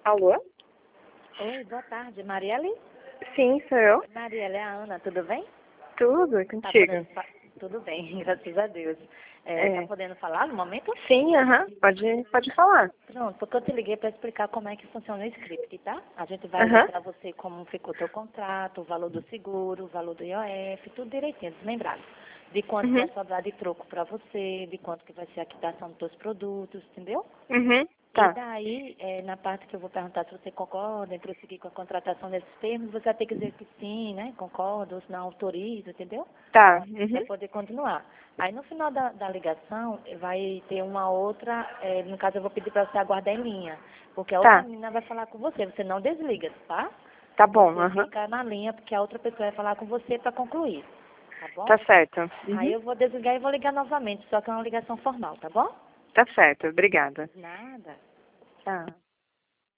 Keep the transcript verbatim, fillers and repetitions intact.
Alô? Oi, boa tarde. Marielle? Sim, sou eu. Marielle, é a Ana, tudo bem? Tudo, é Tá contigo. podendo fa... Tudo bem, graças a Deus. É, É. Tá podendo falar no momento? Sim, aham, pode, pode falar. Pronto, porque eu te liguei para explicar como é que funciona o script, tá? A gente vai Aham, lembrar você como ficou teu contrato, o valor do seguro, o valor do I O F, tudo direitinho, deslembrado. De quanto uhum, vai sobrar de troco para você, de quanto que vai ser a quitação dos teus produtos, entendeu? uhum, E tá, daí, é, na parte que eu vou perguntar se você concorda em prosseguir com a contratação desses termos, você vai ter que dizer que sim, né? Concorda ou se não autoriza, entendeu? tá, Para uhum, poder continuar. Aí no final da, da ligação vai ter uma outra, é, no caso eu vou pedir para você aguardar em linha, porque a outra tá, menina vai falar com você, você não desliga, tá? tá bom, Você aham, fica na linha porque a outra pessoa vai falar com você para concluir, tá bom? tá certo, Aí uhum, eu vou desligar e vou ligar novamente, só que é uma ligação formal, tá bom? tá certo, obrigada. Nada. Tá.